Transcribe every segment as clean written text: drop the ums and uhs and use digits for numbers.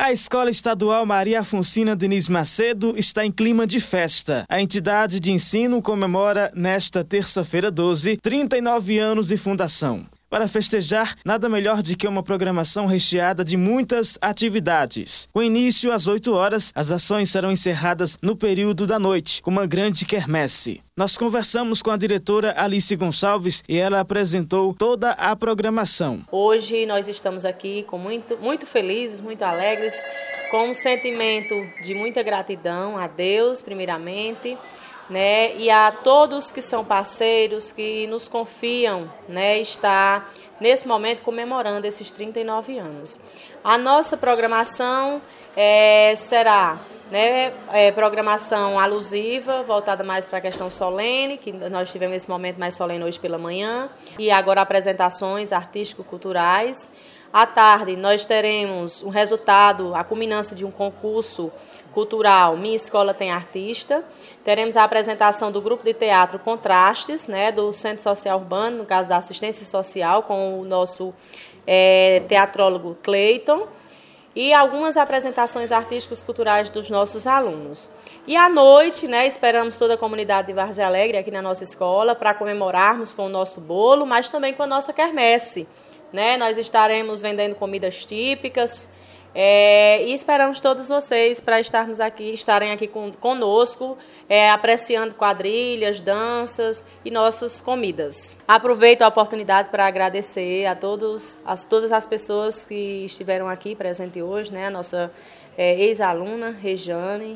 A Escola Estadual Maria Afonsina Diniz Macedo está em clima de festa. A entidade de ensino comemora, nesta terça-feira 12, 39 anos de fundação. Para festejar, nada melhor do que uma programação recheada de muitas atividades. Com início às 8 horas, as ações serão encerradas no período da noite, com uma grande quermesse. Nós conversamos com a diretora Alice Gonçalves e ela apresentou toda a programação. Hoje nós estamos aqui muito felizes, muito alegres, com um sentimento de muita gratidão a Deus, primeiramente, né, e a todos que são parceiros, que nos confiam, né, estar nesse momento comemorando esses 39 anos. A nossa programação será, né, programação alusiva, voltada mais para a questão solene, que nós tivemos esse momento mais solene hoje pela manhã, e agora apresentações artístico-culturais. À tarde nós teremos um resultado, a culminância de um concurso cultural Minha Escola Tem Artista. Teremos a apresentação do grupo de teatro Contrastes, né, do Centro Social Urbano, no caso da assistência social, com o nosso teatrólogo Cleiton, e algumas apresentações artísticas culturais dos nossos alunos. E à noite, né, esperamos toda a comunidade de Várzea Alegre aqui na nossa escola para comemorarmos com o nosso bolo, mas também com a nossa quermesse, né? Nós estaremos vendendo comidas típicas, e esperamos todos vocês para estarem aqui conosco, apreciando quadrilhas, danças e nossas comidas. Aproveito a oportunidade para agradecer a todas as pessoas que estiveram aqui presentes hoje, né? A nossa ex-aluna, Rejane,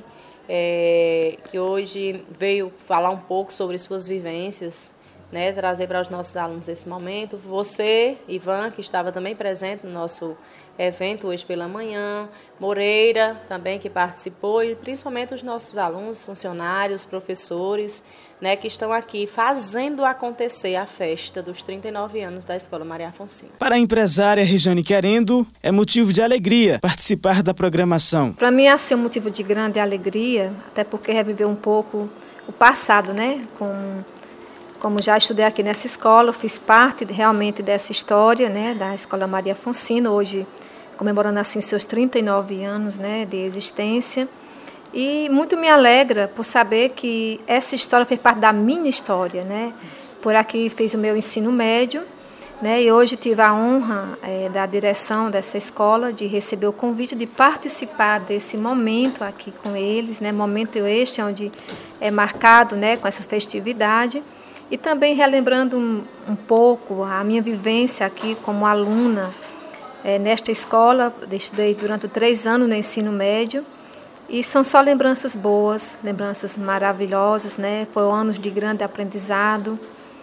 que hoje veio falar um pouco sobre suas vivências, né, trazer para os nossos alunos esse momento. Você, Ivan, que estava também presente no nosso evento hoje pela manhã, Moreira também, que participou, e principalmente os nossos alunos, funcionários, professores, né, que estão aqui fazendo acontecer a festa dos 39 anos da Escola Maria Afonsina. Para a empresária Rejane Querendo, é motivo de alegria participar da programação. Para mim é um motivo de grande alegria, até porque reviver um pouco o passado, né, como já estudei aqui nessa escola, fiz parte realmente dessa história, né, da Escola Maria Afonsina, hoje comemorando assim seus 39 anos, né, de existência. E muito me alegra por saber que essa história fez parte da minha história, né? Por aqui fiz o meu ensino médio, né, e hoje tive a honra da direção dessa escola de receber o convite de participar desse momento aqui com eles, né, momento este onde é marcado, né, com essa festividade. E também relembrando um pouco a minha vivência aqui como aluna nesta escola. Estudei durante 3 anos no ensino médio e são só lembranças boas, lembranças maravilhosas, né? Foram anos de grande aprendizado,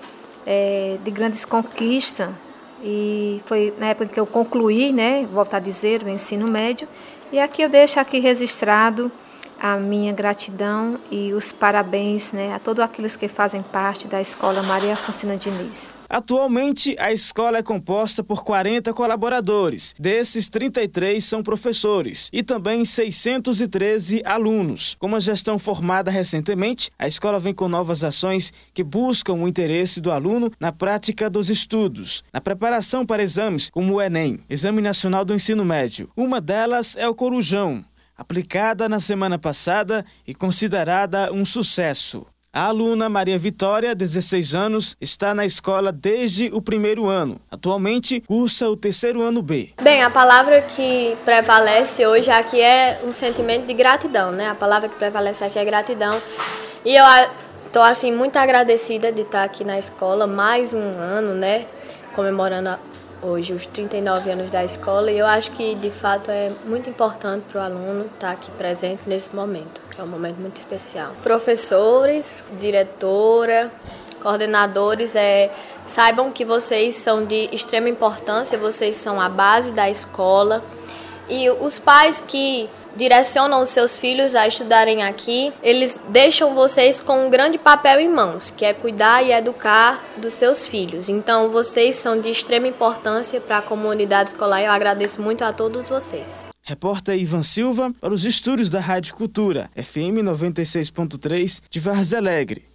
de grandes conquistas, e foi na época que eu concluí, né, volto a dizer, o ensino médio, e aqui eu deixo aqui registrado a minha gratidão e os parabéns, né, a todos aqueles que fazem parte da Escola Maria Afonsina Diniz. Atualmente, a escola é composta por 40 colaboradores. Desses, 33 são professores e também 613 alunos. Com uma gestão formada recentemente, a escola vem com novas ações que buscam o interesse do aluno na prática dos estudos, na preparação para exames como o Enem, Exame Nacional do Ensino Médio. Uma delas é o Corujão, aplicada na semana passada e considerada um sucesso. A aluna Maria Vitória, 16 anos, está na escola desde o 1º ano. Atualmente, cursa o 3º ano B. Bem, a palavra que prevalece hoje aqui é um sentimento de gratidão, né? A palavra que prevalece aqui é gratidão. E eu estou, assim, muito agradecida de estar aqui na escola mais um ano, né? Comemorando hoje os 39 anos da escola, e eu acho que, de fato, é muito importante para o aluno estar aqui presente nesse momento, que é um momento muito especial. Professores, diretora, coordenadores, saibam que vocês são de extrema importância, vocês são a base da escola, e os pais que direcionam os seus filhos a estudarem aqui, eles deixam vocês com um grande papel em mãos, que é cuidar e educar dos seus filhos. Então, vocês são de extrema importância para a comunidade escolar e eu agradeço muito a todos vocês. Repórter Ivan Silva para os estúdios da Rádio Cultura, FM 96.3 de Várzea Alegre.